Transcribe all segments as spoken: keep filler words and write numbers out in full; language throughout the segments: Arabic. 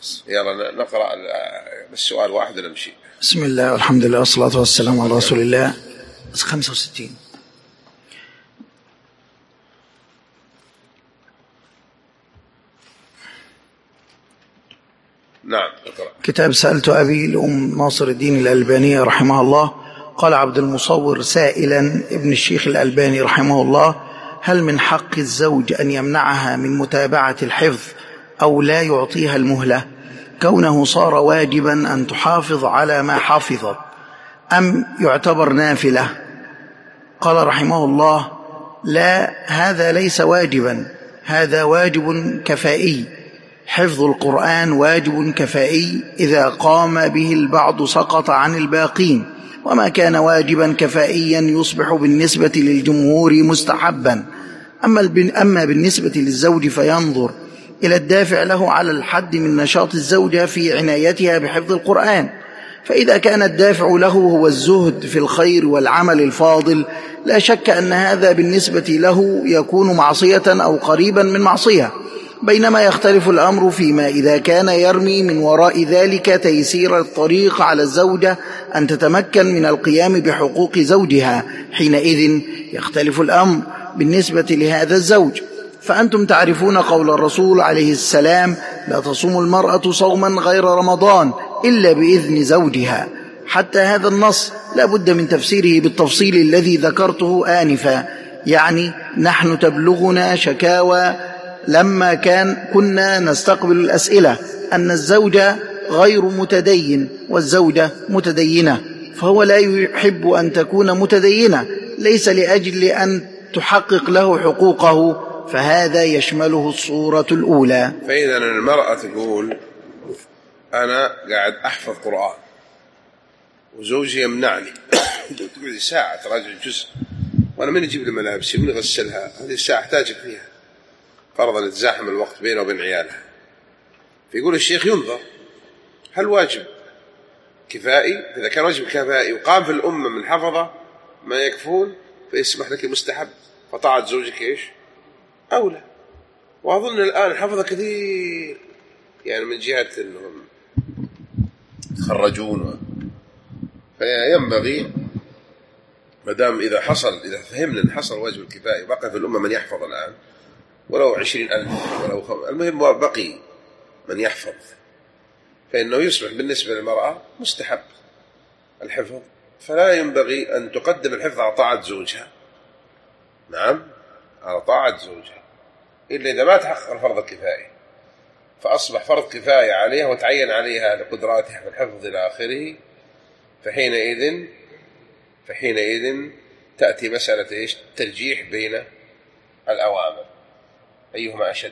يلا نقرأ السؤال واحد ونمشي. بسم الله والحمد لله والصلاة والسلام على رسول الله. خمسة وستين. نعم اقرأ. كتاب سألت أبي لأم ناصر الدين الألباني رحمه الله. قال عبد المصور سائلا ابن الشيخ الألباني رحمه الله: هل من حق الزوج أن يمنعها من متابعة الحفظ أو لا يعطيها المهلة كونه صار واجبا أن تحافظ على ما حفظت أم يعتبر نافلة؟ قال رحمه الله: لا، هذا ليس واجبا، هذا واجب كفائي. حفظ القرآن واجب كفائي، إذا قام به البعض سقط عن الباقين، وما كان واجبا كفائيا يصبح بالنسبة للجمهور مستحبا. أما بالنسبة للزوج فينظر إلى الدافع له على الحد من نشاط الزوجة في عنايتها بحفظ القرآن، فإذا كان الدافع له هو الزهد في الخير والعمل الفاضل لا شك أن هذا بالنسبة له يكون معصية أو قريبا من معصية، بينما يختلف الأمر فيما إذا كان يرمي من وراء ذلك تيسير الطريق على الزوجة أن تتمكن من القيام بحقوق زوجها. حينئذ يختلف الأمر بالنسبة لهذا الزوج. فأنتم تعرفون قول الرسول عليه السلام: لا تصوم المرأة صوما غير رمضان إلا بإذن زوجها. حتى هذا النص لا بد من تفسيره بالتفصيل الذي ذكرته آنفا، يعني نحن تبلغنا شكاوى لما كان كنا نستقبل الأسئلة أن الزوج غير متدين والزوجة متدينة، فهو لا يحب أن تكون متدينة ليس لأجل أن تحقق له حقوقه، فهذا يشمله الصورة الأولى. فإذا المرأة تقول: أنا قاعد أحفظ قرآن وزوجي يمنعني تقول ساعة تراجع الجزء، وأنا من يجيب لي ملابسي ومن يغسلها، هذه الساعة أحتاجك فيها، فرضا يتزاحم الوقت بينه وبين عيالها. فيقول الشيخ: ينظر هل واجب كفائي؟ إذا كان واجب كفائي وقام في الأمة من حفظة ما يكفون فيسمح لك المستحب، فطاعة زوجك إيش؟ أولى. وأظن الآن حفظة كثير، يعني من جهة أنهم يتخرجون، فينبغي مدام إذا حصل إذا فهمنا أن حصل واجب الكفائي بقى في الأمة من يحفظ الآن ولو عشرين ألف ولو خم... المهم بقي من يحفظ، فإنه يصبح بالنسبة للمرأة مستحب الحفظ، فلا ينبغي أن تقدم الحفظ على طاعة زوجها. نعم، على طاعة زوجها، إلا إذا ما تحقق الفرض الكفائي، فأصبح فرض كفاية عليها وتعين عليها لقدراتها في الحفظ إلى آخره، فحينئذ فحينئذ تأتي مسألة إيش؟ ترجيح بين الأوامر، أيهما أشد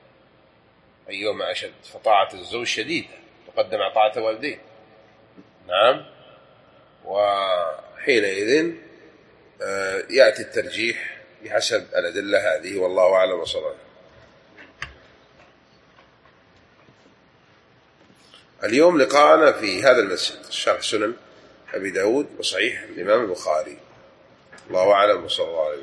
أيهما أشد فطاعة الزوج شديدة تقدم على طاعة والديه. نعم، وحينئذ يأتي الترجيح بحسب الأدلة هذه، والله أعلم وصلى الله. اليوم لقاءنا في هذا المسجد شرح سنن أبي داود وصحيح الإمام البخاري، الله أعلم وصلى الله عليه.